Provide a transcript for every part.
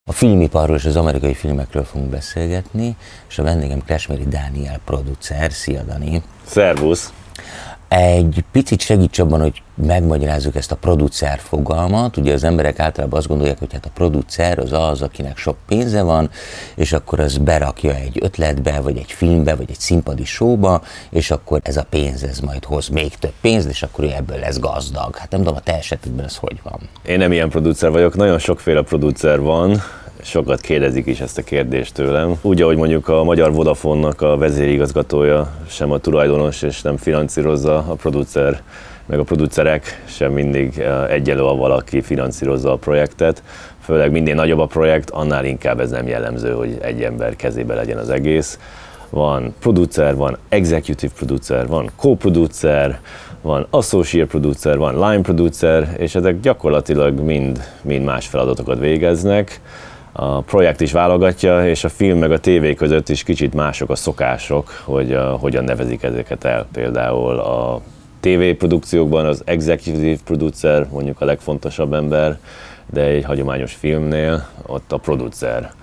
A filmiparról és az amerikai filmekről fogunk beszélgetni, és a vendégem Kresmeri Dániel producer. Szia, Dani! Szervusz! Egy picit segíts abban, hogy megmagyarázzuk ezt a producer fogalmat. Ugye az emberek általában azt gondolják, hogy hát a producer az, akinek sok pénze van, és akkor az berakja egy ötletbe, vagy egy filmbe, vagy egy színpadi showba, és akkor ez a pénz, ez majd hoz még több pénzt, és akkor ebből lesz gazdag. Hát nem tudom, a te esetedben ez hogy van? Én nem ilyen producer vagyok, nagyon sokféle producer van, sokat kérdezik is ezt a kérdést tőlem. Úgy, ahogy mondjuk a Magyar Vodafone-nak a vezérigazgatója sem a tulajdonos és nem finanszírozza, a producer, meg a producerek sem mindig egyenlő avval, aki finanszírozza a projektet. Főleg minél nagyobb a projekt, annál inkább ez nem jellemző, hogy egy ember kezébe legyen az egész. Van producer, van executive producer, van co-producer, van associate producer, van line producer, és ezek gyakorlatilag mind más feladatokat végeznek. A projekt is válogatja, és a film meg a tévé között is kicsit mások a szokások, hogy hogyan nevezik ezeket el. Például a tévéprodukciókban az executive producer mondjuk a legfontosabb ember, de egy hagyományos filmnél ott a producer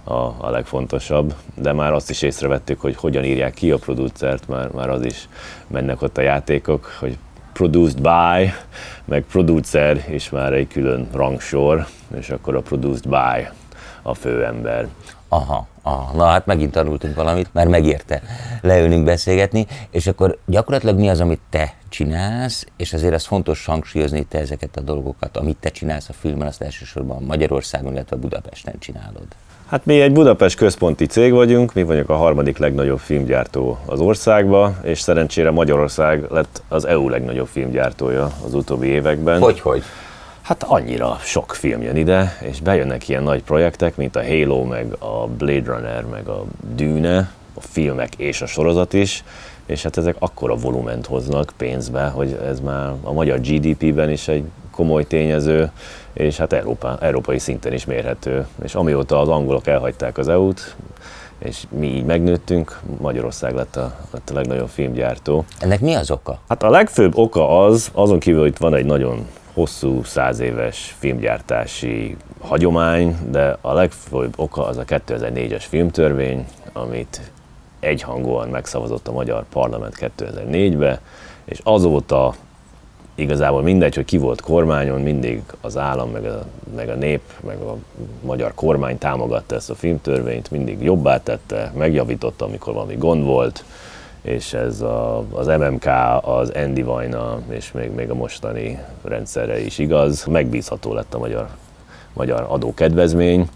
a legfontosabb, de már azt is észrevettük, hogy hogyan írják ki a producert, már az is mennek ott a játékok, hogy produced by, meg producer is már egy külön rangsor, és akkor a produced by a főember. Aha, na hát megint tanultunk valamit, már megérte leülnünk beszélgetni, és akkor gyakorlatilag mi az, amit te csinálsz, és azért az fontos hangsúlyozni, te ezeket a dolgokat, amit te csinálsz a filmen, azt elsősorban Magyarországon, illetve Budapesten csinálod. Hát mi egy Budapest központi cég vagyunk, mi vagyunk a harmadik legnagyobb filmgyártó az országban, és szerencsére Magyarország lett az EU legnagyobb filmgyártója az utóbbi években. Hogy? Hát annyira sok film jön ide, és bejönnek ilyen nagy projektek, mint a Halo, meg a Blade Runner, meg a Dune, a filmek és a sorozat is, és hát ezek akkora volument hoznak pénzbe, hogy ez már a magyar GDP-ben is egy komoly tényező, és hát európai szinten is mérhető. És amióta az angolok elhagyták az EU-t, és mi így megnőttünk, Magyarország lett a legnagyobb filmgyártó. Ennek mi az oka? Hát a legfőbb oka azon kívül, hogy van egy nagyon hosszú 100 éves filmgyártási hagyomány, de a legfőbb oka az a 2004-es filmtörvény, amit egyhangúan megszavazott a magyar parlament 2004-ben, és azóta igazából mindegy, hogy ki volt kormányon, mindig az állam, meg a nép, meg a magyar kormány támogatta ezt a filmtörvényt, mindig jobbá tette, megjavította, amikor valami gond volt, és ez az MMK, az Andy Vajna, és még a mostani rendszerre is igaz. Megbízható lett a magyar adókedvezmény,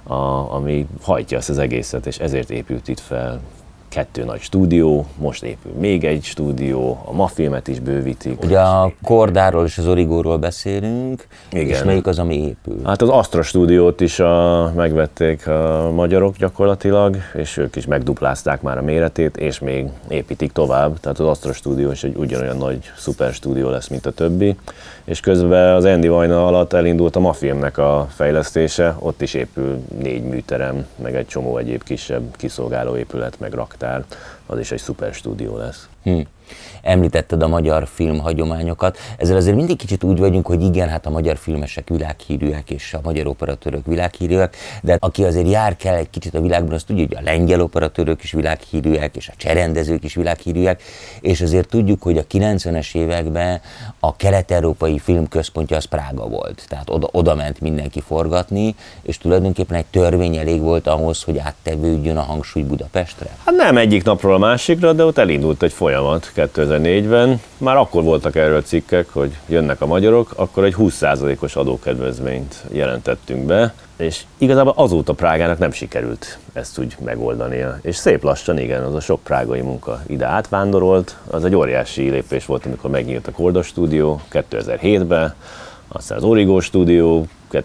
ami hajtja ezt az egészet, és ezért épült itt fel 2 nagy stúdió, most épül még egy stúdió, a Mafilmet is bővítik. Ugye a Kordáról és az Origóról beszélünk, igen. És melyik az, ami épül? Hát az Astra stúdiót is megvették a magyarok gyakorlatilag, és ők is megduplázták már a méretét, és még építik tovább, tehát az Astra stúdió is egy ugyanolyan nagy szuper stúdió lesz, mint a többi. És közben az Andy Vajna alatt elindult a Mafilmnek a fejlesztése, ott is épül 4 műterem, meg egy csomó egyéb kisebb kiszolgáló épület, meg raktár, az is egy szuper stúdió lesz. Említetted a magyar filmhagyományokat. Ezzel azért mindig kicsit úgy vagyunk, hogy igen, hát a magyar filmesek világhírűek, és a magyar operatőrök világhírűek, de aki azért jár kell egy kicsit a világban, azt tudja, hogy a lengyel operatőrök is világhírűek, és a cserendezők is világhírűek, és azért tudjuk, hogy a 90-es években a kelet-európai filmközpontja az Prága volt. Tehát oda ment mindenki forgatni, és tulajdonképpen egy törvény elég volt ahhoz, hogy áttevődjön a hangsúly Budapestre. Hát nem egyik napról a másikra, de ott elindult egy folyamat 2004-ben. Már akkor voltak erről cikkek, hogy jönnek a magyarok, akkor egy 20%-os adókedvezményt jelentettünk be, és igazából azóta Prágának nem sikerült ezt úgy megoldania. És szép lassan, igen, az a sok prágai munka ide átvándorolt, az egy óriási lépés volt, amikor megnyílt a Korda stúdió 2007-ben, aztán az Origo stúdió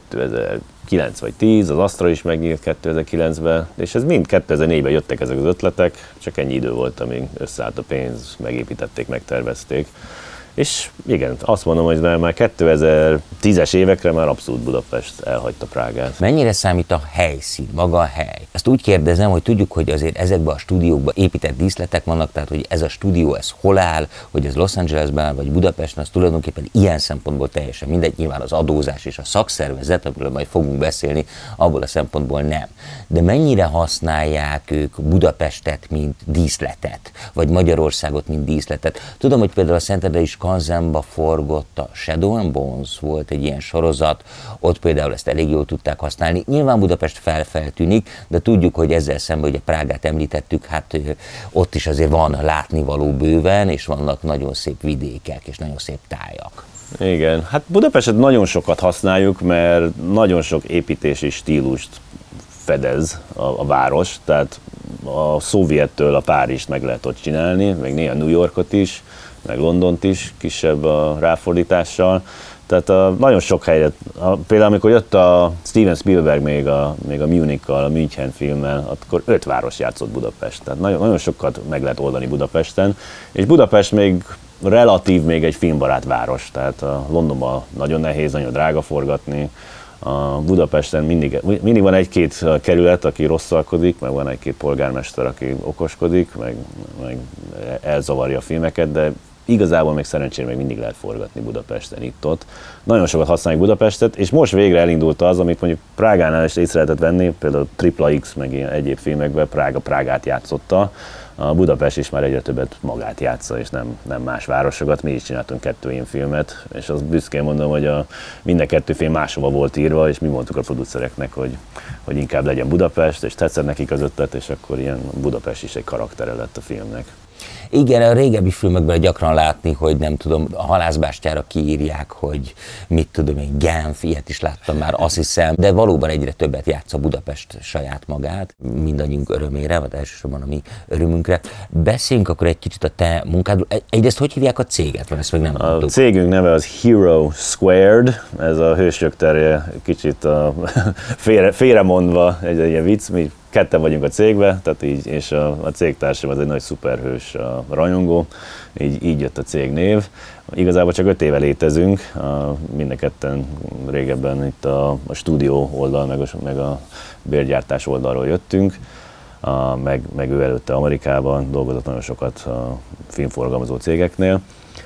2009 vagy 10, az Astra is megnyílt 2009-ben, és ez mind 2004-ben jöttek ezek az ötletek, csak ennyi idő volt, amíg összeállt a pénz, megépítették, megtervezték, És igen, azt mondom, hogy már 2010-es évekre már abszolút Budapest elhagyta Prágát. Mennyire számít a helyszín, maga a hely? Ezt úgy kérdezem, hogy tudjuk, hogy azért ezekben a stúdiókban épített díszletek vannak, tehát hogy ez a stúdió, ez hol áll, hogy ez Los Angelesben áll, vagy Budapesten, az tulajdonképpen ilyen szempontból teljesen mindegy, nyilván az adózás és a szakszervezet, amiről majd fogunk beszélni, abból a szempontból nem. De mennyire használják ők Budapestet, mint díszletet, vagy Magyarországot, mint díszletet? Tudom, hogy például a Szentendrei Skanzenba forgott a Shadow and Bones, volt egy ilyen sorozat, ott például ezt elég jól tudták használni. Nyilván Budapest feltűnik, de tudjuk, hogy ezzel szemben, hogy a Prágát említettük, hát ott is azért van látnivaló bőven, és vannak nagyon szép vidékek, és nagyon szép tájak. Igen, hát Budapestet nagyon sokat használjuk, mert nagyon sok építési stílust fedez a város, tehát a szovjettől a Párizst meg lehet ott csinálni, meg néha New Yorkot is, meg Londont is, kisebb a ráfordítással. Tehát nagyon sok helyet, például amikor jött a Steven Spielberg még a Munichkal, a München filmmel, akkor 5 város játszott Budapest. Tehát nagyon sokat meg lehet oldani Budapesten, és Budapest még relatív még egy filmbarát város, tehát a Londonban nagyon nehéz, nagyon drága forgatni. A Budapesten mindig van egy-két kerület, aki rosszalkodik, meg van egy-két polgármester, aki okoskodik, meg elzavarja a filmeket, de igazából még szerencsére még mindig lehet forgatni Budapesten itt-ott. Nagyon sokat használjuk Budapestet, és most végre elindult az, amit mondjuk Prágánál is észre lehetett venni, például Tripla X, meg ilyen egyéb filmekben Prágát játszotta. A Budapest is már egyre többet magát játsza, és nem más városokat. Mi is csináltunk 2 ilyen filmet, és azt büszkén mondom, hogy minden 2 film máshova volt írva, és mi mondtuk a producereknek, hogy inkább legyen Budapest, és tetszett nekik az ötlet, és akkor ilyen Budapest is egy karaktere lett a filmnek. Igen, a régebbi filmekben gyakran látni, hogy nem tudom, a halászbástyára kiírják, hogy mit tudom én, Genf, ilyet is láttam már, azt hiszem, de valóban egyre többet játsza Budapest saját magát, mindannyiunk örömére, vagy elsősorban a mi örömünkre. Beszéljünk akkor egy kicsit a te munkádról. Egyrészt hogy hívják a céget? Ezt még nem tudtuk. A cégünk neve az Hero Squared, ez a hősök terje kicsit félremondva egy ilyen vicc, mi 2 vagyunk a cégben, tehát így, és a cégtársam az egy nagy szuperhős rajongó, így jött a cégnév. Igazából csak 5 éve létezünk, mind a ketten régebben itt a stúdió oldal, meg a bérgyártás oldalról jöttünk, meg ő előtte Amerikában dolgozott nagyon sokat a filmforgalmazó cégeknél.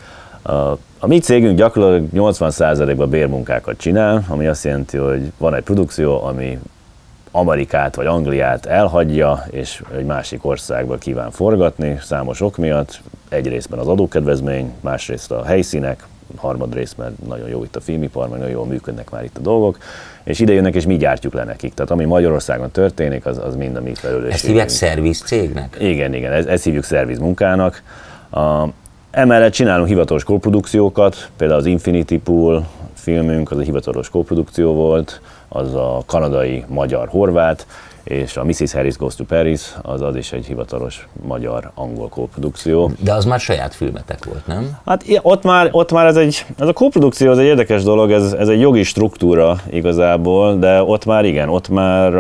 A mi cégünk gyakorlatilag 80%-ban bérmunkákat csinál, ami azt jelenti, hogy van egy produkció, ami Amerikát vagy Angliát elhagyja, és egy másik országba kíván forgatni, számos ok miatt. Egyrésztben az adókedvezmény, másrészt a helyszínek, harmadrészt, mert nagyon jó itt a filmipar, meg nagyon jól működnek már itt a dolgok, és ide jönnek, és mi gyártjuk le nekik. Tehát ami Magyarországon történik, az mind a mi felelősségünk. Ezt hívják szerviz cégnek? Igen, ezt hívjuk szerviz munkának. Emellett csinálunk hivatalos kóprodukciókat, például az Infinity Pool filmünk, az egy hivatalos kóprodukció volt, az a kanadai, magyar, horvát, és a Mrs. Harris Goes to Paris, az is egy hivatalos magyar-angol kóprodukció. De az már saját filmetek volt, nem? Hát ott már ez a kóprodukció az egy érdekes dolog, ez egy jogi struktúra igazából, de ott már igen, ott már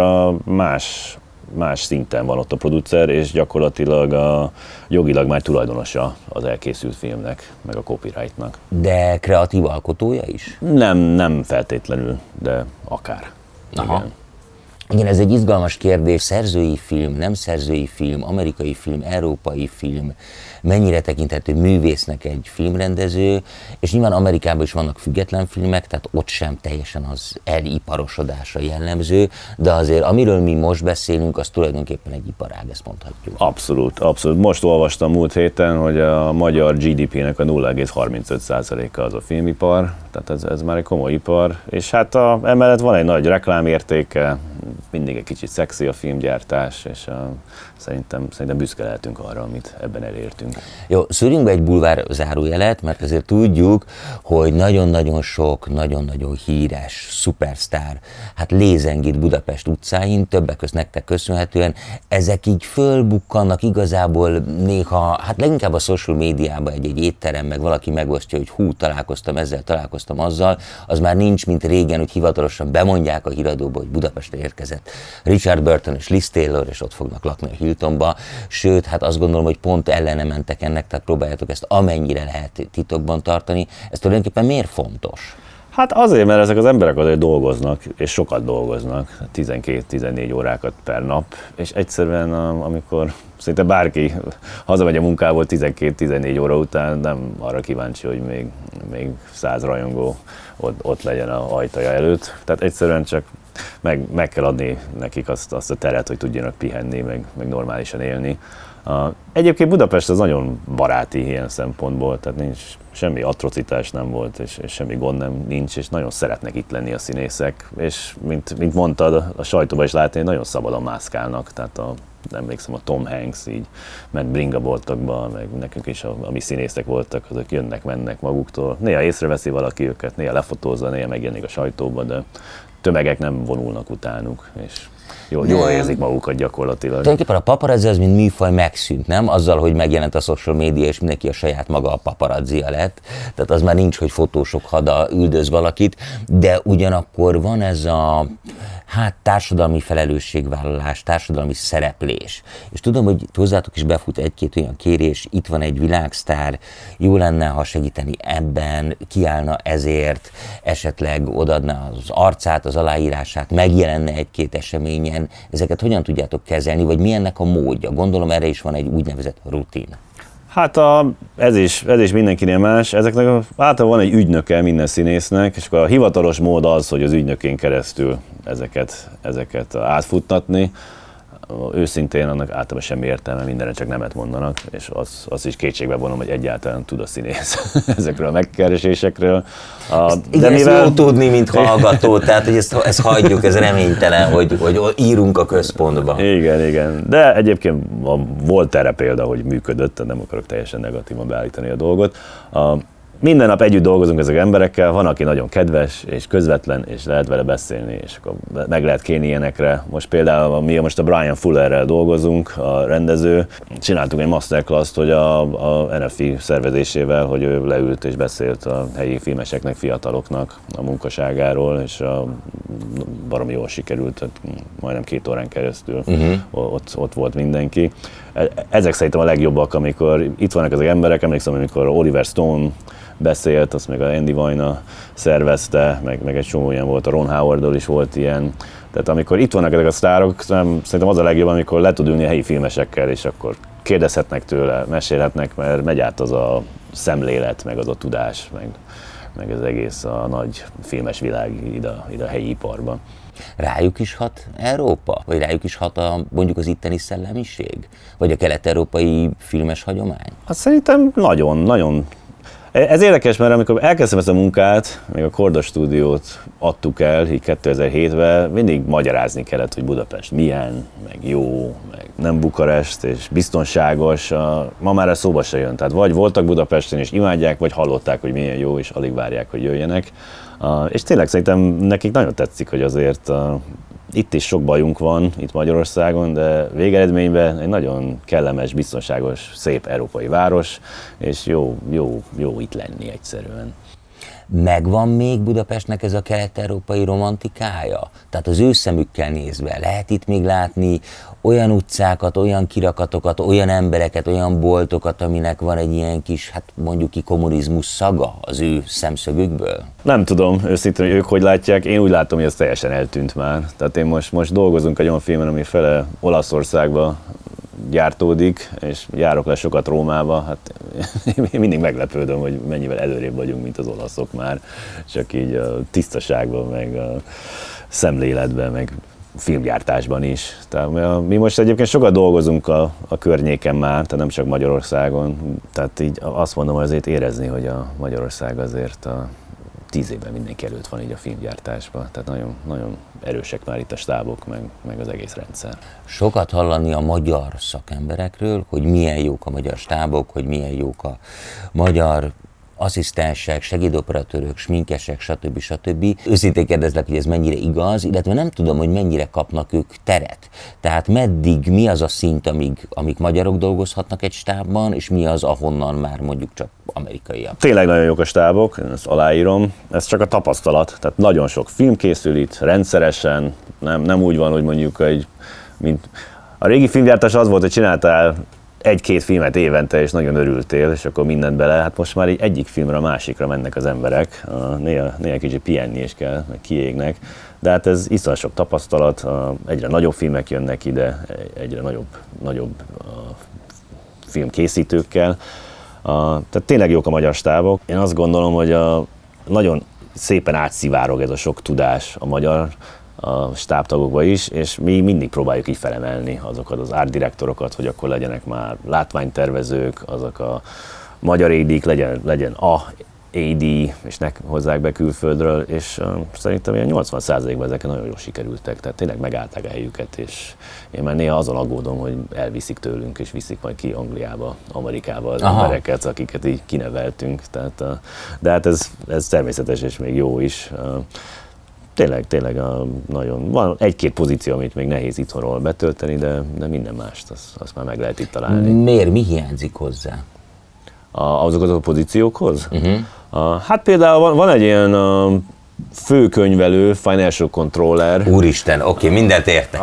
más szinten van ott a producer, és gyakorlatilag jogilag már tulajdonosa az elkészült filmnek, meg a copyrightnak. De kreatív alkotója is? Nem feltétlenül, de akár. Aha. Igen. Igen, ez egy izgalmas kérdés. Szerzői film, nem szerzői film, amerikai film, európai film, mennyire tekinthető művésznek egy filmrendező, és nyilván Amerikában is vannak független filmek, tehát ott sem teljesen az eliparosodása jellemző, de azért amiről mi most beszélünk, az tulajdonképpen egy iparág, ezt mondhatjuk. Abszolút. Most olvastam múlt héten, hogy a magyar GDP-nek a 0,35%-a az a filmipar, tehát ez már egy komoly ipar, és hát emellett van egy nagy reklámértéke, mindig egy kicsit szexi a filmgyártás, és szerintem büszke lehetünk arra, amit ebben elértünk. Jó, szűrjünk be egy bulvár zárójelet, mert azért tudjuk, hogy nagyon-nagyon sok, nagyon-nagyon híres szupersztár, hát lézengít Budapest utcáin, többek között nektek köszönhetően, ezek így fölbukkannak igazából néha, hát leginkább a social médiában egy étterem, meg valaki megosztja, hogy találkoztam találkoztam azzal, az már nincs, mint régen, hogy hivatalosan bemondják a híradóba, hogy Budapestre érkezett Richard Burton és Liz Taylor, és ott fognak lakni a Hiltonba. Sőt, hát azt gondolom, hogy pont ellene mentek ennek, tehát próbáljátok ezt amennyire lehet titokban tartani. Ez tulajdonképpen miért fontos? Hát azért, mert ezek az emberek azért dolgoznak, és sokat dolgoznak, 12-14 órákat per nap, és egyszerűen amikor szinte bárki hazamegy a munkából 12-14 óra után, nem arra kíváncsi, hogy még 100 rajongó ott legyen a ajtaja előtt. Tehát egyszerűen csak meg kell adni nekik azt a teret, hogy tudjanak pihenni, meg normálisan élni. Egyébként Budapest az nagyon baráti ilyen szempontból, tehát nincs semmi atrocitás nem volt, és semmi gond nincs, és nagyon szeretnek itt lenni a színészek, és mint mondtad, a sajtóban is látni, nagyon szabadon mászkálnak, tehát emlékszem a Tom Hanks így ment bringaboltokba, meg nekünk is a mi színészek voltak, azok jönnek-mennek maguktól. Néha észreveszi valaki őket, néha lefotózza, néha megjelenik a sajtóba, de tömegek nem vonulnak utánuk, és jól érzik magukat gyakorlatilag. Tulajdonképpen a paparazzi az, mint műfaj megszűnt, nem? Azzal, hogy megjelent a social media, és mindenki a saját maga a paparazzia lett. Tehát az már nincs, hogy fotósok hada üldöz valakit, de ugyanakkor van ez a társadalmi felelősségvállalás, társadalmi szereplés. És tudom, hogy hozzátok is befut egy-két olyan kérés, itt van egy világsztár, jó lenne, ha segíteni ebben, kiállna ezért, esetleg odaadna az arcát, az aláírását, megjelenne egy-két eseményen. Ezeket hogyan tudjátok kezelni, vagy mi ennek a módja? Gondolom, erre is van egy úgynevezett rutin. Hát ez is mindenkinél más. Ezeknek általában van egy ügynöke minden színésznek, és akkor a hivatalos mód az, hogy az ügynökén keresztül ezeket átfuttatni. Őszintén annak általában semmi értelme, mindenre csak nemet mondanak, és azt is kétségbe vonom, hogy egyáltalán tud a színész ezekről a megkeresésekről. Igen, ezt jó tudni, mint hallgató, tehát hogy ezt hagyjuk, ez reménytelen, hogy írunk a központba. Igen, de egyébként volt erre példa, hogy működött, nem akarok teljesen negatívan beállítani a dolgot. Minden nap együtt dolgozunk ezek emberekkel, van, aki nagyon kedves és közvetlen, és lehet vele beszélni, és akkor meg lehet kérni ilyenekre. Most például mi most a Brian Fullerrel dolgozunk, a rendező. Csináltunk egy masterclass-t, hogy a NFI szervezésével, hogy ő leült és beszélt a helyi filmeseknek, fiataloknak a munkaságáról, és baromi jól sikerült, majdnem 2 órán keresztül ott volt mindenki. Ezek szerintem a legjobbak, amikor itt vannak ezek emberek, emlékszem, amikor Oliver Stone beszélt, azt meg a Andy Vajna szervezte, meg egy csomó ilyen volt, a Ron Howardról is volt ilyen. Tehát amikor itt vannak ezek a sztárok, szerintem az a legjobb, amikor le tud ülni a helyi filmesekkel, és akkor kérdezhetnek tőle, mesélhetnek, mert megy át az a szemlélet, meg az a tudás, meg az egész a nagy filmes világ ide a helyi iparban. Rájuk is hat Európa? Vagy rájuk is hat mondjuk az itteni szellemiség? Vagy a kelet-európai filmes hagyomány? Hát szerintem nagyon. Ez érdekes, mert amikor elkezdtem ezt a munkát, még a Korda stúdiót adtuk el, így 2007-ben, mindig magyarázni kellett, hogy Budapest milyen, meg jó, meg nem Bukarest, és biztonságos. Ma már ez szóba se jön. Tehát vagy voltak Budapesten és imádják, vagy hallották, hogy milyen jó, és alig várják, hogy jöjjenek. És tényleg szerintem nekik nagyon tetszik, hogy azért itt is sok bajunk van, itt Magyarországon, de végeredményben egy nagyon kellemes, biztonságos, szép európai város, és jó itt lenni egyszerűen. Megvan még Budapestnek ez a kelet-európai romantikája? Tehát az ő szemükkel nézve lehet itt még látni olyan utcákat, olyan kirakatokat, olyan embereket, olyan boltokat, aminek van egy ilyen kis, mondjuk ki kommunizmus szaga az ő szemszögükből? Nem tudom őszintén, hogy ők hogy látják. Én úgy látom, hogy ez teljesen eltűnt már. Tehát én most dolgozunk egy olyan filmen, ami fele Olaszországba gyártódik, és járok le sokat Rómába, hát én mindig meglepődöm, hogy mennyivel előrébb vagyunk, mint az olaszok már, csak így a tisztaságban, meg a szemléletben, meg filmgyártásban is. Tehát mi most egyébként sokat dolgozunk a környéken már, tehát nem csak Magyarországon, tehát így azt mondom, hogy azért érezni, hogy a Magyarország azért a 10 évben mindenki előtt van így a filmgyártásban, tehát nagyon, nagyon erősek már itt a stábok, meg az egész rendszer. Sokat hallani a magyar szakemberekről, hogy milyen jók a magyar stábok, hogy milyen jók a magyar asszisztensek, segédoperatőrök, sminkesek, stb. Őszintén kérdezlek, hogy ez mennyire igaz, illetve nem tudom, hogy mennyire kapnak ők teret. Tehát meddig, mi az a szint, amíg magyarok dolgozhatnak egy stábban, és mi az, ahonnan már mondjuk csak amerikaiak. Tényleg nagyon jók a stábok, ezt aláírom. Ez csak a tapasztalat, tehát nagyon sok film készül itt rendszeresen, nem úgy van, hogy mondjuk mint a régi filmgyártás az volt, hogy csináltál egy-két filmet évente, és nagyon örültél, és akkor mindent bele. Hát most már így egyik filmre a másikra mennek az emberek, néha kicsit pihenni is kell, meg kiégnek. De hát ez iszonyat sok tapasztalat, egyre nagyobb filmek jönnek ide, egyre nagyobb filmkészítőkkel. Tehát tényleg jók a magyar stábok. Én azt gondolom, hogy nagyon szépen átszivárog ez a sok tudás a magyar a stábtagokba is, és mi mindig próbáljuk így felemelni azokat az art direktorokat, hogy akkor legyenek már látványtervezők, azok a magyar AD-k, legyen a AD, és ne hozzák be külföldről, és szerintem ilyen 80%-ban ezek nagyon jól sikerültek, tehát tényleg megállták a helyüket, és én már néha azon aggódom, hogy elviszik tőlünk, és viszik majd ki Angliába, Amerikába az embereket, akiket így kineveltünk, tehát, de hát ez természetes, és még jó is. Tényleg nagyon, van egy-két pozíció, amit még nehéz itthonról betölteni, de minden mást, azt már meg lehet itt találni. Miért? Mi hiányzik hozzá? Azokat a pozíciókhoz? Hát például van egy ilyen főkönyvelő, financial controller. Úristen, oké, mindent értek.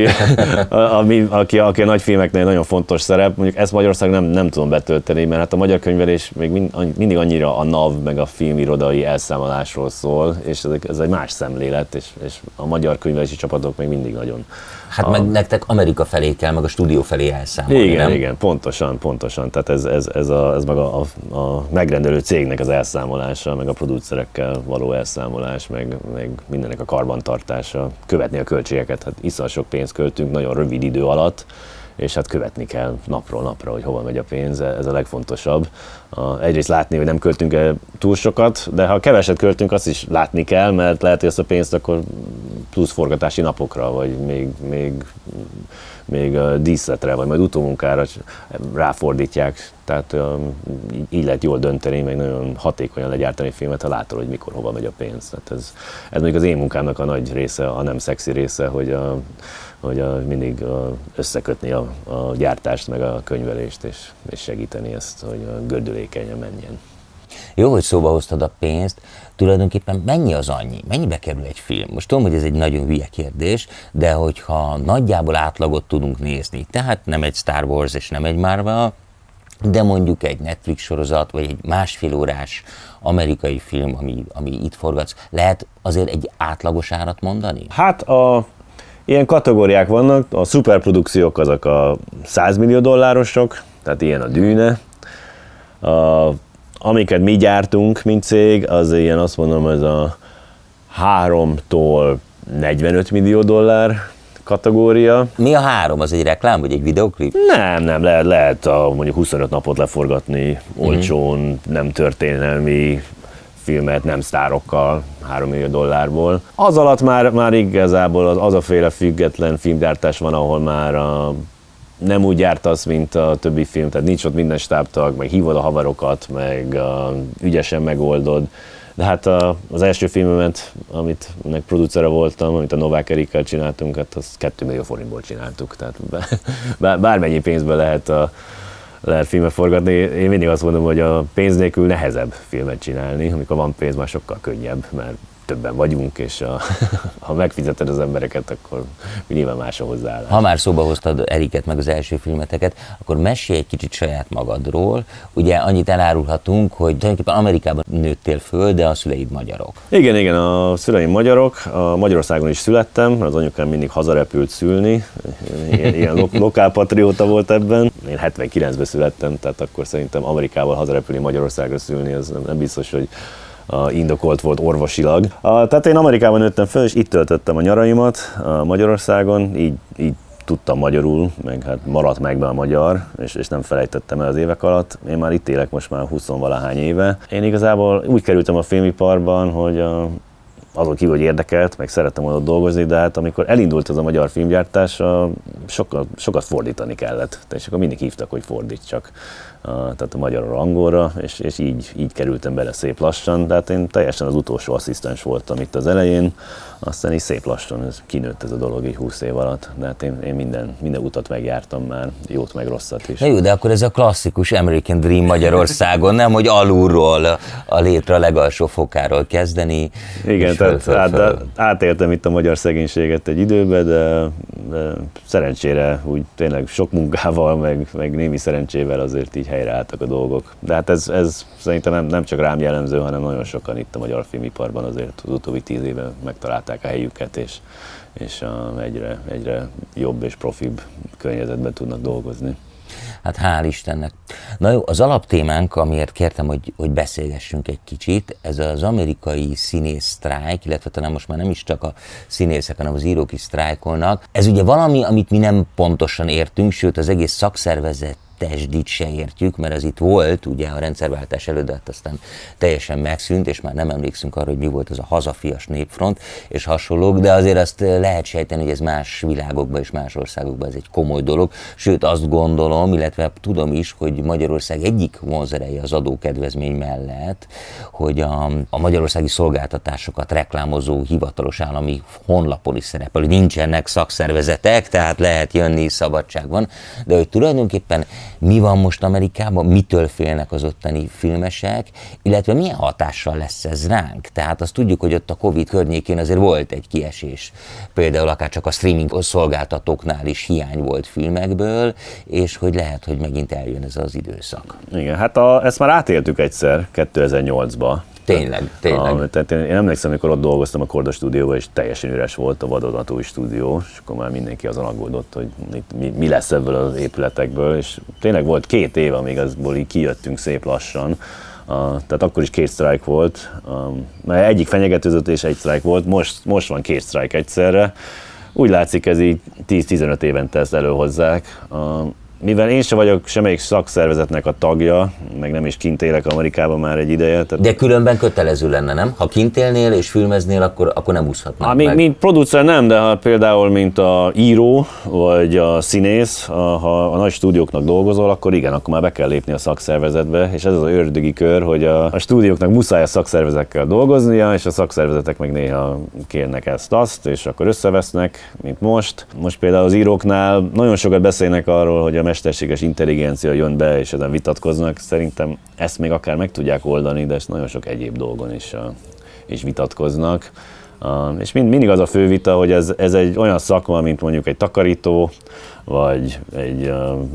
Aki a nagy filmeknél nagyon fontos szerep, mondjuk ezt Magyarországon nem tudom betölteni, mert hát a magyar könyvelés még mindig annyira a NAV meg a filmirodai elszámolásról szól, és ez egy más szemlélet, és a magyar könyvelési csapatok még mindig nagyon... Hát meg nektek Amerika felé kell, meg a stúdió felé elszámolni, nem? Igen, pontosan. Tehát ez meg a megrendelő cégnek az elszámolása, meg a producerekkel való elszámolás, meg mindennek a karbantartása, követni a költségeket, hát iszonyat sok pénzt költünk nagyon rövid idő alatt, és hát követni kell napról napra, hogy hova megy a pénz, ez a legfontosabb. Egyrészt látni, hogy nem költünk el túl sokat, de ha keveset költünk, azt is látni kell, mert lehet, hogy ezt a pénzt akkor plusz forgatási napokra, vagy még díszletre, vagy majd utómunkára ráfordítják. Tehát így lehet jól dönteni, meg nagyon hatékonyan legyártani filmet, ha látod, hogy mikor, hova megy a pénz. Tehát ez mondjuk az én munkámnak a nagy része, a nem szexi része, hogy mindig összekötni a gyártást, meg a könyvelést, és segíteni ezt, hogy gördülékenyen menjen. Jó, hogy szóba hoztad a pénzt, tulajdonképpen mennyi az annyi? Mennyibe kerül egy film? Most tudom, hogy ez egy nagyon hülye kérdés, de hogyha nagyjából átlagot tudunk nézni, tehát nem egy Star Wars és nem egy Marvel, de mondjuk egy Netflix sorozat, vagy egy másfél órás amerikai film, ami itt forgatsz, lehet azért egy átlagos árat mondani? Hát ilyen kategóriák vannak, a szuperprodukciók azok a $100 millió, tehát ilyen a Dűne. Amiket mi gyártunk, mint cég, az ilyen azt mondom, ez a 3-tól $45 millió kategória. Mi a 3? Az egy reklám, vagy egy videoklip? Nem, lehet mondjuk 25 napot leforgatni, olcsón, nem történelmi filmet, nem sztárokkal, $3 millió. Az alatt már igazából az a féle független filmgyártás van, ahol már nem úgy gyártasz, mint a többi film, tehát nincs ott minden stábtag, meg hívod a haverokat, meg ügyesen megoldod. De hát az első filmemet, amit meg producere voltam, amit a Novák Erikkel csináltunk, hát azt 2 millió forintból csináltuk, tehát bármennyi pénzből lehet filmet forgatni. Én mindig azt mondom, hogy a pénz nélkül nehezebb filmet csinálni, amikor van pénz, már sokkal könnyebb, mert többen vagyunk, és ha megfizeted az embereket, akkor nyilván más a hozzáállás. Ha már szóba hoztad Eriket, meg az első filmeteket, akkor mesélj egy kicsit saját magadról. Ugye annyit elárulhatunk, hogy tulajdonképpen Amerikában nőttél föl, de a szüleid magyarok. Igen, a szüleim magyarok. Magyarországon is születtem, mert az anyukám mindig hazarepült szülni. Ilyen lokálpatrióta volt ebben. Én 79-ben születtem, tehát akkor szerintem Amerikával hazarepülni, Magyarországra szülni, az nem biztos, hogy indokolt volt orvosilag. Tehát én Amerikában nőttem föl, és itt töltöttem a nyaraimat Magyarországon, így tudtam magyarul, meg hát maradt meg be a magyar, és nem felejtettem el az évek alatt. Én már itt élek most már 20-valahány éve. Én igazából úgy kerültem a filmiparban, hogy azon kívül, hogy érdekelt, meg szerettem volna dolgozni, de hát amikor elindult ez a magyar filmgyártás, sokat fordítani kellett. És akkor mindig hívtak, hogy fordítsak. Tehát a magyarról angolra, és így kerültem bele szép lassan, de hát én teljesen az utolsó asszisztens voltam itt az elején, aztán így szép lassan kinőtt ez a dolog így 20 év alatt, de hát én minden utat megjártam már, jót meg rosszat is. Na jó, de akkor ez a klasszikus American Dream Magyarországon, nem, hogy alulról a létre legalsó fokáról kezdeni. Igen, tehát átéltem itt a magyar szegénységet egy időben, de szerencsére úgy tényleg sok munkával, meg némi szerencsével azért így helyreálltak a dolgok. De hát ez szerintem nem csak rám jellemző, hanem nagyon sokan itt a magyar filmiparban azért az utóbbi 10 éve megtalálták a helyüket, és egyre jobb és profibb környezetben tudnak dolgozni. Hát hál' Istennek. Na jó, az alaptémánk, amiért kértem, hogy beszélgessünk egy kicsit, ez az amerikai színész sztrájk, illetve talán most már nem is csak a színészek, hanem az írók is sztrájkolnak. Ez ugye valami, amit mi nem pontosan értünk, sőt az egész szakszervezet tesdit se értjük, mert ez itt volt, ugye a rendszerváltás előtt, aztán teljesen megszűnt, és már nem emlékszünk arra, hogy mi volt az a hazafias népfront, és hasonlók, de azért azt lehet sejteni, hogy ez más világokban és más országokban ez egy komoly dolog, sőt azt gondolom, illetve tudom is, hogy Magyarország egyik vonzereje az adókedvezmény mellett, hogy a magyarországi szolgáltatásokat reklámozó hivatalos állami honlapon is szerepel, hogy nincsenek szakszervezetek, tehát lehet jönni, szabadság van, de hogy tulajdonképpen mi van most Amerikában, mitől félnek az ottani filmesek, illetve milyen hatással lesz ez ránk. Tehát azt tudjuk, hogy ott a Covid környékén azért volt egy kiesés, például akár csak a streaming szolgáltatóknál is hiány volt filmekből, és hogy lehet, hogy megint eljön ez az időszak. Igen, hát ezt már átéltük egyszer 2008-ba. Tényleg. Tehát én emlékszem, amikor ott dolgoztam a Korda stúdióban, és teljesen üres volt a vadonatúj stúdió, és akkor már mindenki azon aggódott, hogy mi lesz ebből az épületekből, és tényleg volt 2 év, amíg azból így kijöttünk szép lassan. Tehát akkor is 2 sztrájk volt, mert egyik fenyegetőzött és egy sztrájk volt, most van 2 sztrájk egyszerre. Úgy látszik, ez így 10-15 évente ezt előhozzák. Mivel én sem vagyok semmelyik szakszervezetnek a tagja, meg nem is kint élek Amerikában már egy ideje. Tehát... De különben kötelező lenne, nem? Ha kint élnél és filmeznél, akkor nem úszhatnák meg. Mint producer nem, de ha például mint a író, vagy a színész, ha a nagy stúdióknak dolgozol, akkor igen, akkor már be kell lépni a szakszervezetbe, és ez az ördögi kör, hogy a stúdióknak muszáj a szakszervezetekkel dolgoznia, és a szakszervezetek meg néha kérnek ezt-azt, és akkor összevesznek, mint most. Most például az íróknál nagyon sokat beszélnek arról, hogy a mesterséges intelligencia jön be, és ezen vitatkoznak. Szerintem ezt még akár meg tudják oldani, de ezt nagyon sok egyéb dolgon is vitatkoznak. És mindig az a fő vita, hogy ez egy olyan szakma, mint mondjuk egy takarító, vagy egy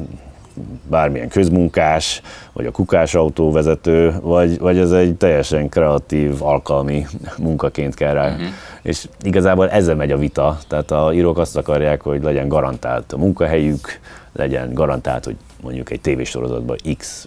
bármilyen közmunkás, vagy a kukásautóvezető, vagy ez egy teljesen kreatív, alkalmi munkaként kell rá. És igazából ezzel megy a vita. Tehát a írók azt akarják, hogy legyen garantált a munkahelyük, legyen garantált, hogy mondjuk egy tévésorozatban X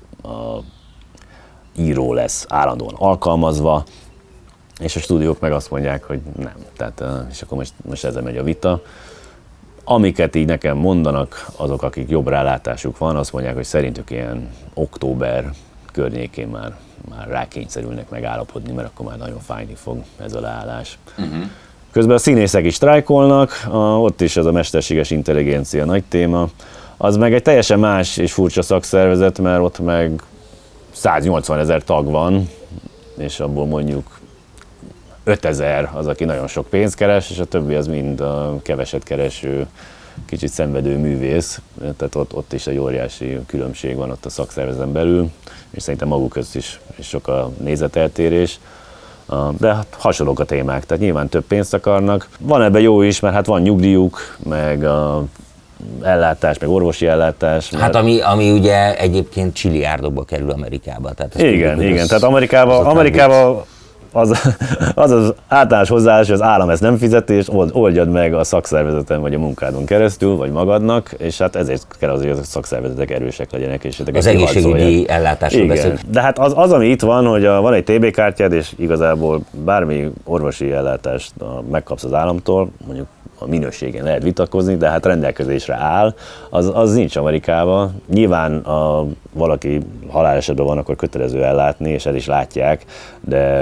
író lesz állandóan alkalmazva, és a stúdiók meg azt mondják, hogy nem. Tehát, és akkor most ezzel megy a vita. Amiket így nekem mondanak, azok, akik jobb rálátásuk van, azt mondják, hogy szerintük ilyen október környékén már rákényszerülnek megállapodni, mert akkor már nagyon fájni fog ez a leállás. Közben a színészek is sztrájkolnak, ott is ez a mesterséges intelligencia nagy téma. Az meg egy teljesen más és furcsa szakszervezet, mert ott meg 180 000 tag van, és abból mondjuk 5000 az, aki nagyon sok pénzt keres, és a többi az mind a keveset kereső, kicsit szenvedő művész. Tehát ott is egy óriási különbség van ott a szakszervezeten belül, és szerintem maguk közt is sok a nézeteltérés. De hasonlók a témák, tehát nyilván több pénzt akarnak. Van ebben jó is, mert hát van nyugdíjuk, meg ellátás, meg orvosi ellátás. Hát ami ugye egyébként csilliárdokba kerül Amerikába. Tehát igen, tehát Amerikában az általános hozzáállás, hogy az állam ezt nem fizeti, és oldjad meg a szakszervezeten, vagy a munkádon keresztül, vagy magadnak, és hát ezért kell azért, hogy a szakszervezetek erősek legyenek. És az egészségügyi ellátásról beszélünk. De hát az, ami itt van, hogy van egy TB kártyád, és igazából bármi orvosi ellátást megkapsz az államtól, mondjuk a minőségén lehet vitatkozni, de hát rendelkezésre áll, az nincs Amerikában. Nyilván valaki halálesetben van, akkor kötelező ellátni, és el is látják, de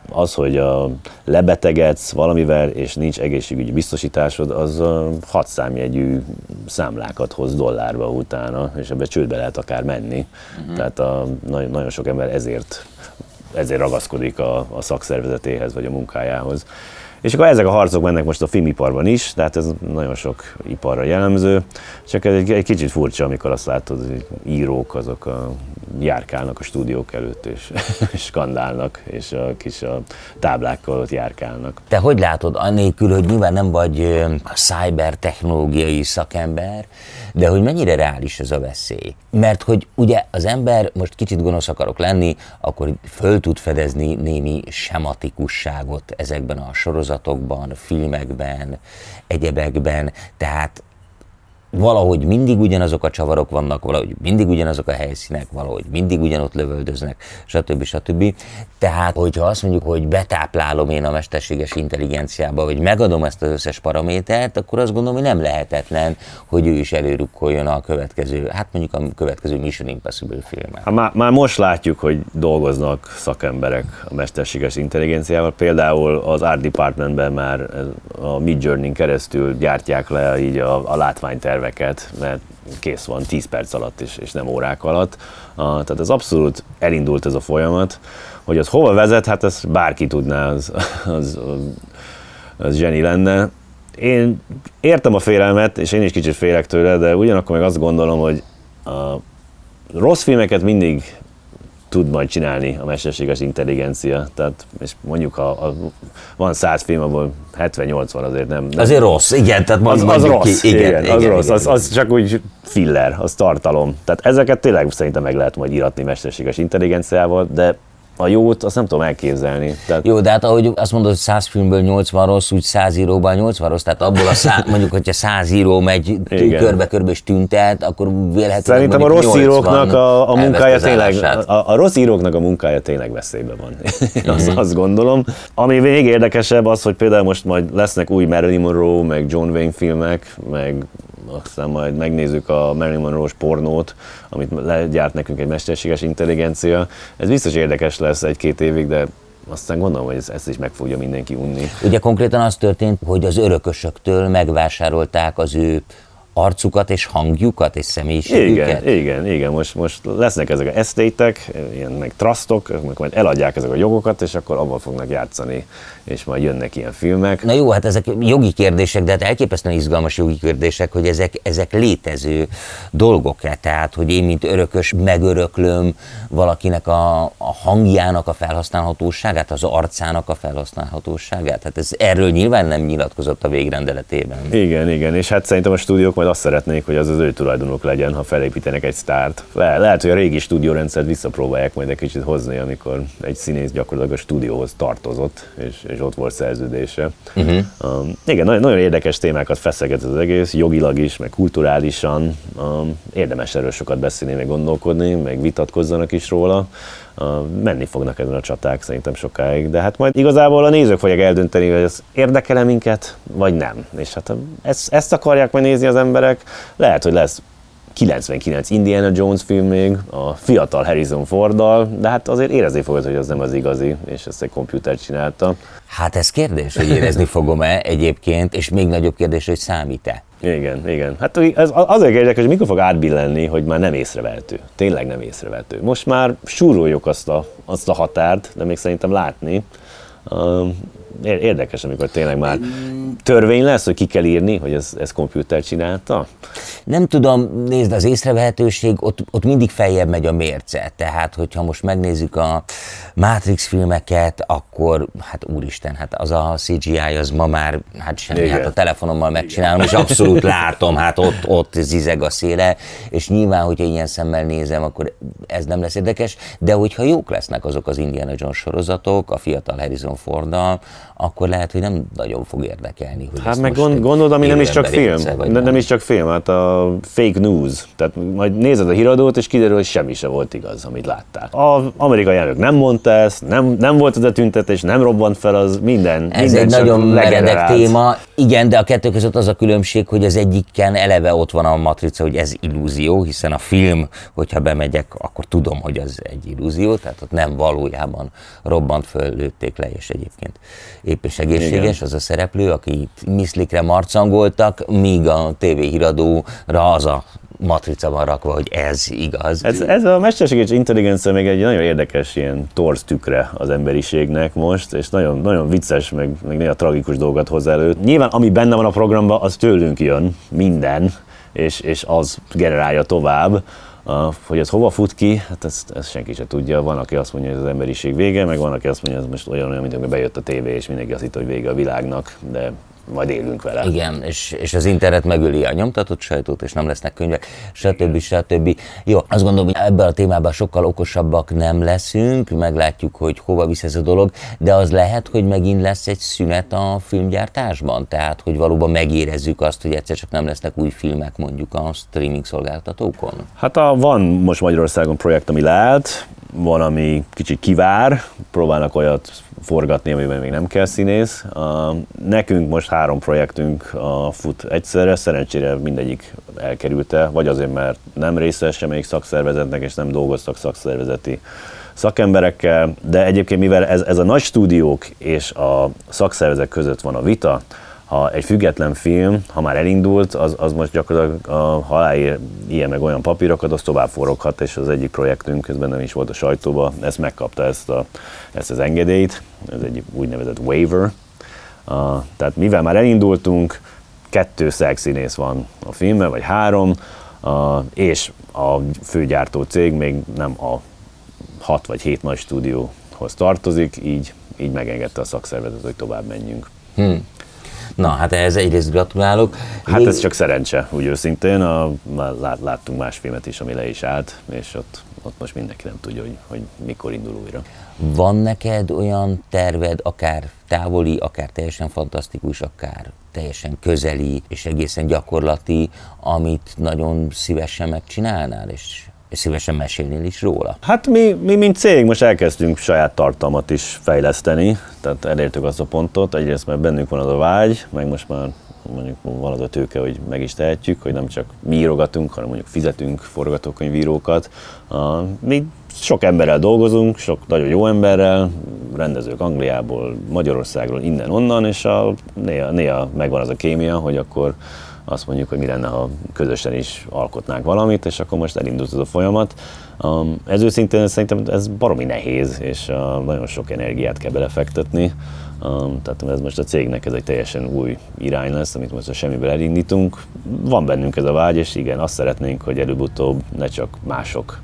Az, hogy lebetegedsz valamivel, és nincs egészségügyi biztosításod, az 6 számjegyű számlákat hoz dollárba utána, és ebbe csődbe lehet akár menni. Tehát nagyon sok ember ezért ragaszkodik a szakszervezetéhez, vagy a munkájához. És akkor ezek a harcok mennek most a filmiparban is, tehát ez nagyon sok iparra jellemző, csak ez egy kicsit furcsa, amikor azt látod, hogy írók azok járkálnak a stúdiók előtt, és skandálnak, és a kis táblákkal ott járkálnak. Te hogy látod, annélkül, hogy nyilván nem vagy cybertechnológiai szakember, de hogy mennyire reális ez a veszély? Mert hogy ugye az ember, most kicsit gonosz akarok lenni, akkor föl tud fedezni némi sematikusságot ezekben a sorozatokban, filmekben, egyebekben, tehát valahogy mindig ugyanazok a csavarok vannak, valahogy mindig ugyanazok a helyszínek, valahogy mindig ugyanott lövöldöznek, stb. Tehát, hogyha azt mondjuk, hogy betáplálom én a mesterséges intelligenciába, vagy megadom ezt az összes paramétert, akkor azt gondolom, hogy nem lehetetlen, hogy ő is előrukkoljon a következő, hát mondjuk a következő Mission Impossible filmen. Már most látjuk, hogy dolgoznak szakemberek a mesterséges intelligenciával. Például az Art Departmentben már a Midjourney-n keresztül gyártják le így a látványterveket, mert kész van 10 perc alatt és nem órák alatt. Tehát ez abszolút elindult ez a folyamat. Hogy az hova vezet, hát ezt bárki tudná, az zseni lenne. Én értem a félelmet, és én is kicsit félek tőle, de ugyanakkor meg azt gondolom, hogy a rossz filmeket mindig tud majd csinálni a mesterséges intelligencia. Tehát, és mondjuk, ha van 100 film, abból 70-80 azért nem. Azért rossz, igen, tehát az rossz, ki. Igen. Az csak úgy filler, az tartalom. Tehát ezeket tényleg szerintem meg lehet majd íratni mesterséges intelligenciával, de a jót azt nem tudom elképzelni. Tehát... Jó, de hát ahogy azt mondod, hogy 100 filmből 80 rossz, úgy 100 íróban 80 rossz, tehát abból mondjuk, hogyha 100 író megy körbe-körbe és tüntet, akkor vélhetően szerintem a rossz íróknak a munkája tényleg, a rossz íróknak a munkája tényleg veszélyben van. Azt gondolom. Ami még érdekesebb az, hogy például most majd lesznek új Marilyn Monroe, meg John Wayne filmek, meg aztán majd megnézzük a Marilyn Monroe-s pornót, amit legyárt nekünk egy mesterséges intelligencia. Ez biztos érdekes lesz 1-2 évig, de aztán gondolom, hogy ezt is meg fogja mindenki unni. Ugye konkrétan az történt, hogy az örökösöktől megvásárolták az ő arcukat és hangjukat és személyiségüket? Igen. Most lesznek ezek a estate-ek, ilyen meg trustok, majd eladják ezek a jogokat, és akkor abban fognak játszani, és majd jönnek ilyen filmek. Na jó, hát ezek jogi kérdések, de hát elképesztően izgalmas jogi kérdések, hogy ezek létező dolgok-e, tehát, hogy én, mint örökös, megöröklöm valakinek a hangjának a felhasználhatóságát, az arcának a felhasználhatóságát. Hát erről nyilván nem nyilatkozott a végrendeletében. Igen, és hát szerintem a stúdiók majd azt szeretnék, hogy az ő tulajdonuk legyen, ha felépítenek egy sztárt. Lehet, hogy a régi stúdiórendszert visszapróbálják majd egy kicsit hozni, amikor egy színész gyakorlatilag a stúdióhoz tartozott, és ott volt szerződése. Igen, nagyon érdekes témákat feszeget az egész, jogilag is, meg kulturálisan. Érdemes erről sokat beszélni, meg gondolkodni, meg vitatkozzanak is róla. Menni fognak ezen a csaták szerintem sokáig, de hát majd igazából a nézők fogják eldönteni, hogy ez érdekel-e minket, vagy nem. És hát ezt akarják majd nézni az emberek, lehet, hogy lesz 99 Indiana Jones film még, a fiatal Harrison Forddal, de hát azért érezni fogod, hogy az nem az igazi, és ezt egy komputer csinálta. Hát ez kérdés, hogy érezni fogom-e egyébként, és még nagyobb kérdés, hogy számít-e. Igen. Hát ez azért érdekes, hogy mikor fog átbillenni, hogy már nem észrevehető. Tényleg nem észrevehető. Most már súroljuk azt a határt, de még szerintem látni. Érdekes, amikor tényleg már törvény lesz, hogy ki kell írni, hogy ez komputer csinálta? Nem tudom, nézd, az észrevehetőség, ott mindig feljebb megy a mérce. Tehát, hogyha most megnézzük a Matrix filmeket, akkor, hát úristen, hát az a CGI az ma már, hát semmi, igen. Hát a telefonommal megcsinálom, és abszolút látom, hát ott zizeg a széle, és nyilván, hogyha ilyen szemmel nézem, akkor ez nem lesz érdekes, de hogyha jók lesznek azok az Indiana Jones sorozatok, a fiatal Harrison Forddal, akkor lehet, hogy nem nagyon fog érdekelni. Hogy hát meg gondolod, ami nem is csak film. Nem is csak film. Hát a fake news. Tehát majd nézed a híradót, és kiderül, hogy semmi se volt igaz, amit láttál. Az amerikai elnök nem mondta ezt, nem volt az a tüntetés, nem robbant fel, az minden. Ez minden egy nagyon meredek téma. Igen, de a kettő között az a különbség, hogy az egyiken eleve ott van a matrica, hogy ez illúzió, hiszen a film, hogyha bemegyek, akkor tudom, hogy az egy illúzió, tehát ott nem valójában robbant föl, lőtték le, és egyébként épp és egészséges. Igen. Az a szereplő, aki miszlikre marcangoltak, míg a tévéhíradóra az a matrica van rakva, hogy ez igaz. Ez a mesterséges intelligencia még egy nagyon érdekes ilyen torz tükre az emberiségnek most, és nagyon, nagyon vicces, meg néha tragikus dolgokat hoz elő. Nyilván, ami benne van a programban, az tőlünk jön, minden, és az generálja tovább. Hogy ez hova fut ki, hát ezt senki se tudja. Van, aki azt mondja, hogy ez az emberiség vége, meg van, aki azt mondja, hogy ez most olyan, mint amikor bejött a tévé, és mindenki azt hitt, hogy vége a világnak, de majd élünk vele. Igen, és az internet megöli a nyomtatott sajtót, és nem lesznek könyvek, stb. Jó, azt gondolom, hogy ebben a témában sokkal okosabbak nem leszünk, meglátjuk, hogy hova visz ez a dolog, de az lehet, hogy megint lesz egy szünet a filmgyártásban, tehát, hogy valóban megérezzük azt, hogy egyszer csak nem lesznek új filmek mondjuk a streaming szolgáltatókon. Hát van most Magyarországon projekt, ami lehet, van, ami kicsit kivár, próbálnak olyat forgatni, amiben még nem kell színész. Nekünk most 3 projektünk fut egyszerre, szerencsére mindegyik elkerülte, vagy azért, mert nem része semmelyik szakszervezetnek, és nem dolgoztak szakszervezeti szakemberekkel, de egyébként mivel ez a nagy stúdiók és a szakszervezetek között van a vita, ha egy független film, ha már elindult, az most gyakorlatilag, ha aláír ilyen meg olyan papírokat, az tovább foroghat, és az egyik projektünk, ez bennem is volt a sajtóban, ezt megkapta ezt az engedélyt, ez egy úgynevezett waiver. Tehát mivel már elindultunk, 2 szegszínész van a filmben, vagy 3, és a főgyártó cég még nem a 6 vagy 7 nagy stúdióhoz tartozik, így megengedte a szakszervezet, hogy tovább menjünk. Na, hát ehhez egyrészt gratulálok. Hát ez csak szerencse, úgy őszintén. Láttunk más filmet is, ami le is állt, és ott most mindenki nem tudja, hogy mikor indul újra. Van neked olyan terved, akár távoli, akár teljesen fantasztikus, akár teljesen közeli és egészen gyakorlati, amit nagyon szívesen megcsinálnál, és szívesen mesélnél is róla? Hát mi mint cég most elkezdtünk saját tartalmat is fejleszteni, tehát elértük azt a pontot, egyrészt mert bennünk van az a vágy, meg most már mondjuk van az a tőke, hogy meg is tehetjük, hogy nem csak mi írogatunk, hanem mondjuk fizetünk forgatókönyvírókat. Mi sok emberrel dolgozunk, sok nagyon jó emberrel, rendezők Angliából, Magyarországról, innen-onnan, és néha megvan az a kémia, hogy akkor azt mondjuk, hogy mi lenne, ha közösen is alkotnánk valamit, és akkor most elindult ez a folyamat. Ez őszintén szerintem ez baromi nehéz, és nagyon sok energiát kell belefektetni. Tehát ez most a cégnek ez egy teljesen új irány lesz, amit most a semmiből elindítunk. Van bennünk ez a vágy, és igen, azt szeretnénk, hogy előbb-utóbb ne csak mások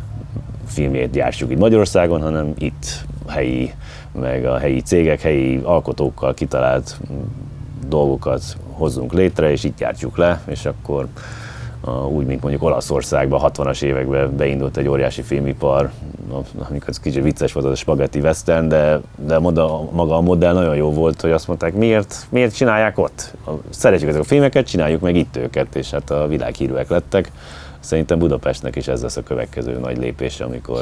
filmjét gyártsuk itt Magyarországon, hanem itt helyi, meg a helyi cégek, helyi alkotókkal kitalált dolgokat hozzunk létre, és itt gyártjuk le, és akkor úgy, mint mondjuk Olaszországban 60-as években beindult egy óriási filmipar, amikor ez kicsit vicces volt az a spaghetti western, de maga a modell nagyon jó volt, hogy azt mondták, miért csinálják ott? Szeretjük ezeket a filmeket, csináljuk meg itt őket, és hát a világhírűek lettek. Szerintem Budapestnek is ez lesz a következő nagy lépése, amikor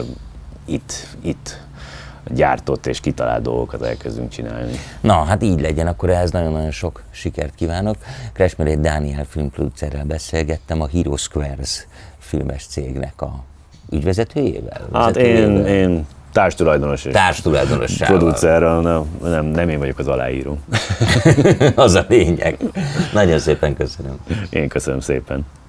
itt gyártott és kitalált dolgokat elkezdünk csinálni. Na, hát így legyen, akkor ehhez nagyon-nagyon sok sikert kívánok. Kresmerék Dániel filmproducerrel beszélgettem, a Hero Squares filmes cégnek a ügyvezetőjével? Hát én társtulajdonos és producer, nem én vagyok az aláíró. Az a lényeg. Nagyon szépen köszönöm. Én köszönöm szépen.